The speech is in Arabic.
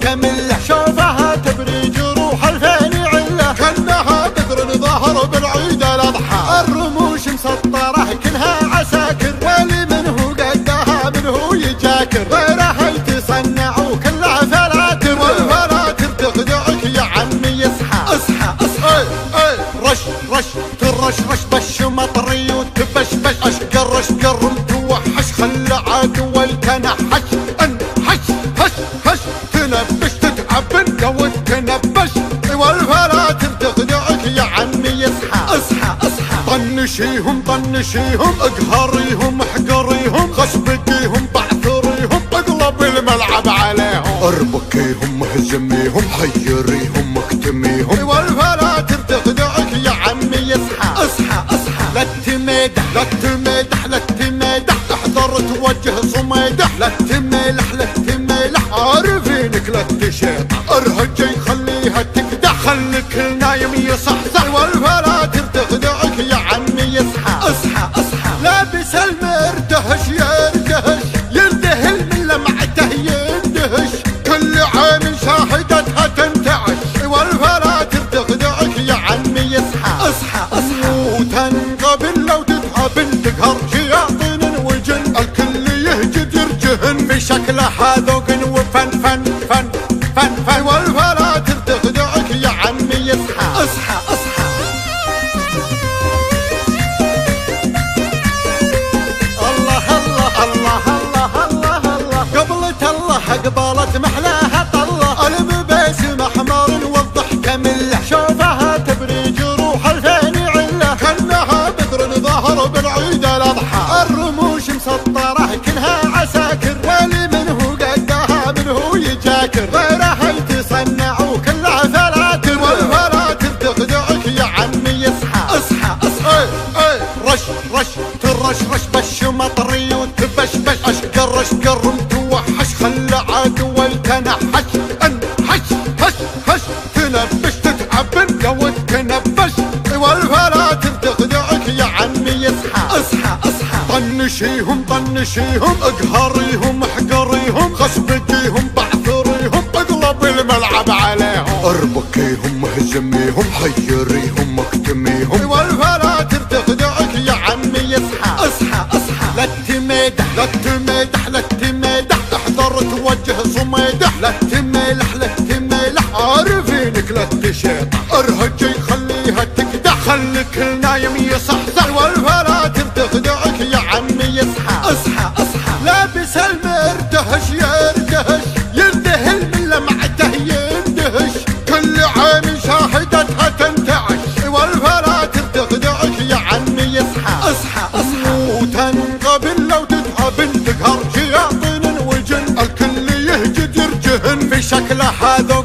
كمله، شوفها تبري جروح الفين عله، كانها بدر ظهر بالعيد الاضحى، الرموش مسطره كلها عساكر، واللي منه قدها منه يجاكر، غيرها يتصنعوا كلها فلاتر، والفلاتر تخدعك يا عمي اصحى اصحى اصحى. اي رش رش ترش رش بش مطري وتبشبش، اشقر اشقر متوحش خلى عدو التنحش، انحش هش هش تنبش تتعب لو تنبش، والفلاتر تخدعك يا عمي اصحى اصحى اصحى. طنشيهم طنشيهم اقهريهم احقريهم، خشبقيهم بعثريهم اقلب الملعب عليهم، اربكيهم هزميهم حيريهم اكتميهم، والفلاتر تخدعك يا عمي اصحى اصحى اصحى. لا تمدح لا تمدح لا تمدح، احذر توجه صميدح، لا تملح لا تملح عارفينك لا تشيط، ارهجي خليها تقدح، خليك النايم يصحصح، والفلاتر تخدعك يا عمي اصحى اصحى اصحى. لابس المردهش يردهش يردهل من لمعته يندهش، كل عين شاهدتها تنتعش، والفلاتر تخدعك يا عمي اصحى اصحى اصحى. وتنقبل لو تتقابل تقهر شياطين وجن، الكل يهجد يرجهن في شكلها ذوق وفن فن فن فن فن، والفلاتر تخدعك يا عمي اصحى اصحى اصحى. الله الله الله الله الله الله، قبلة الله قبلت محلاها طله، المبيس محمر والضحك مله، شوفها تبري جروح الفين عله، كانها بدر ظهر بالعيد الاضحى، الرموش مسطره كلها عساكر، واللي منه قدها منه يجاكر، غيرها يتصنعوا كلها فلاتر، والفلاتر تخدعك يا عمي اصحى اصحى اصحى. اي رش رش ترش رش بش مطري وتبشبش، اشقر اشقر متوحش خلى عدو التنحش، انحش هش هش تنبش تتعب لو تنبش، والفلاتر تخدعك يا عمي اصحى اصحى اصحى. طنشيهم طنشيهم اقهريهم احقريهم، خشبقيهم بعثريهم اقلب الملعب عليهم، اربكيهم هزميهم حيريهم اكتميهم، والفلاتر تخدعك يا عمي اصحى اصحى اصحى. لا تمدح لا تمدح لا تمدح، احذر توجه صميدح، لا تملح لا تملح عارفينك لا تشيط، ارهجي خليها تقدح، خليك النايم يصحصح، والفلاتر تخدعك يا عمي اصحى اصحى اصحى. لابس المردهش يردهش يردهل من لمعته يندهش، كل عين شاهدتها تنتعش، والفلاتر تخدعك يا عمي اصحى اصحى اصحى. وتنقبل لو تتقابل تقهر شياطين وجن، الكل يهجد يرجهن في شكلها ذوق